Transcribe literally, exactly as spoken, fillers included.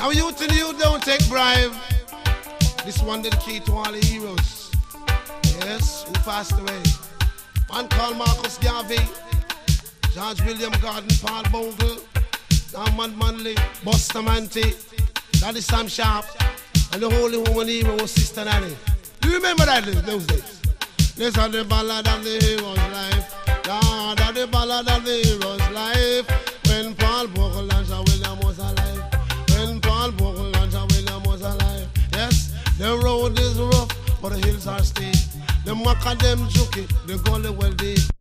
Now you till you don't take bribe. This one dedicated to all the heroes. Yes, who passed away. Man called Marcus Garvey, George William Gordon, Paul Bogle, Norman Manley, Buster Manty, Daddy Sam Sharp, and the holy woman hero was Sister Nanny. Do you remember that those days? This is the ballad of the hero's life. Yeah, that's the ballad of the hero's life. When Paul Bogle and Sir William was alive. When Paul Bogle and Sir William was alive. Yes, the road is rough, but the hills are steep. The macadam juky, the gully well deep.